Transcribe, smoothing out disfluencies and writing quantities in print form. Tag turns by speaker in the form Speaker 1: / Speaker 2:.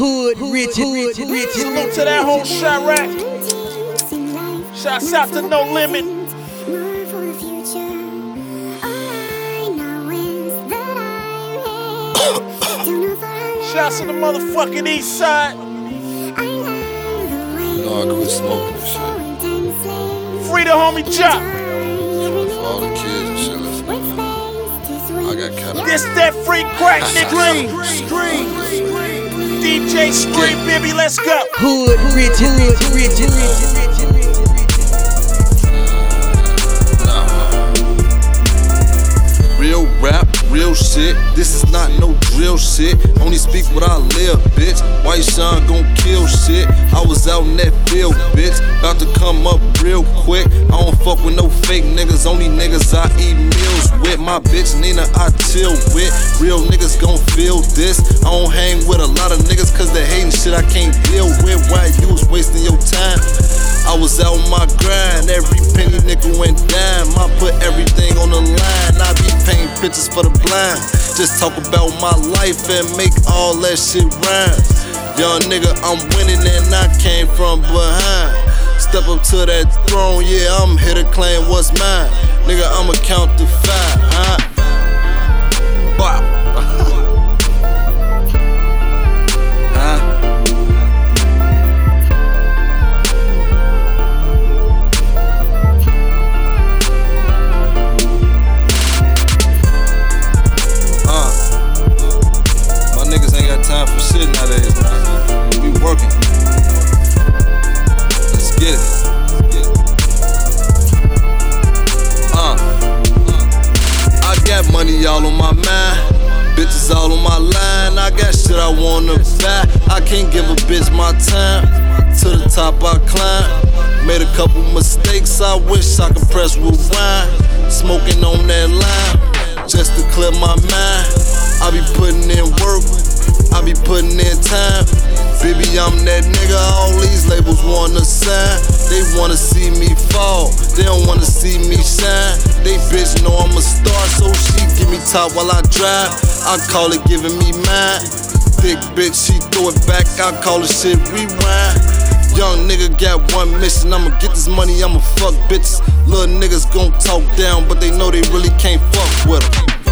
Speaker 1: Hood rich.
Speaker 2: Salute to that whole Chirac. Shouts out to No Limit. Shouts to the motherfucking East Side.
Speaker 3: No, I quit smoking and shit.
Speaker 2: Free the homie Chop.
Speaker 3: For all the kids and shit, listen, man. I got cut up.
Speaker 2: This that free crack, nigga. Scream. DJ Scream, baby, let's go.
Speaker 1: Hood rich.
Speaker 3: Real rap, real shit. This is not no drill shit. Only speak what I live, bitch. White Sean gon' kill shit. I was out in that field, bitch. About to come up real quick. I don't fuck with no fake niggas. Only niggas I eat meals with. My bitch Nina I chill with. Real niggas gon' feel this. I don't hang with a lot of niggas cause they hating shit I can't deal with. Why you was wasting your time? I was out on my grind. Every penny, nickel, and dime. I put everything on the line. I be painting pictures for the blind. Just talk about my life and make all that shit rhyme. Young nigga, I'm winning and I came from behind. Step up to that throne, yeah, I'm here to claim what's mine. Nigga, I'ma count to 5, huh? Wow. Time for shit nowadays, man. We working. Let's get it. I got money all on my mind. Bitches all on my line. I got shit I wanna buy. I can't give a bitch my time. To the top I climb. Made a couple mistakes. I wish I could press rewind. Smoking on that line just to clear my mind. I be putting in work. I be putting in time. Baby, I'm that nigga all these labels wanna sign. They wanna see me fall, they don't wanna see me shine. They bitch know I'm a star, so she give me top while I drive. I call it giving me mine. Thick bitch, she throw it back, I call it shit rewind. Young nigga got one mission, I'ma get this money, I'ma fuck bitches. Little niggas gon' talk down, but they know they really can't fuck with them.